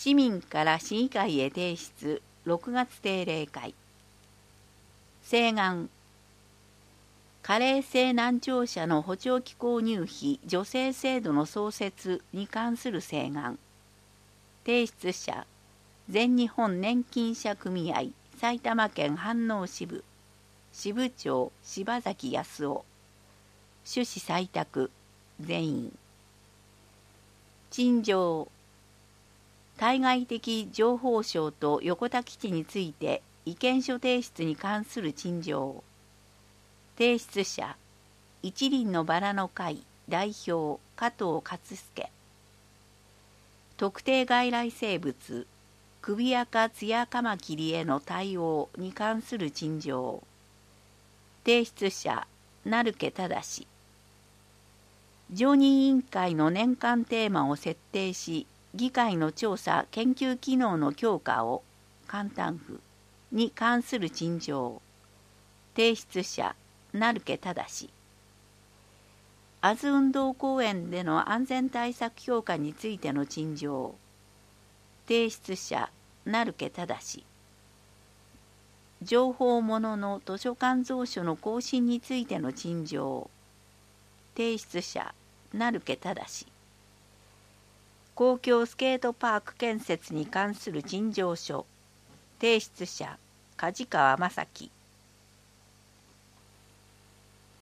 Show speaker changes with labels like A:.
A: 市民から市議会へ提出6月定例会。請願。加齢性難聴者の補聴器購入費助成制度の創設に関する請願。提出者、全日本年金者組合埼玉県飯能支部、支部長柴崎康夫。趣旨採択、全員。陳情。対外的情報省と横田基地について意見書提出に関する陳情。提出者、一輪のバラの会代表加藤勝介。特定外来生物首垢ツヤカマキリへの対応に関する陳情。提出者、成家正。常任委員会の年間テーマを設定し、議会の調査・研究機能の強化を簡単符に関する陳情。提出者、成家正。アズ運動公園での安全対策評価についての陳情。提出者、成家正。情報物の図書館蔵書の更新についての陳情。提出者、成家正。公共スケートパーク建設に関する陳情書。提出者、梶川正樹。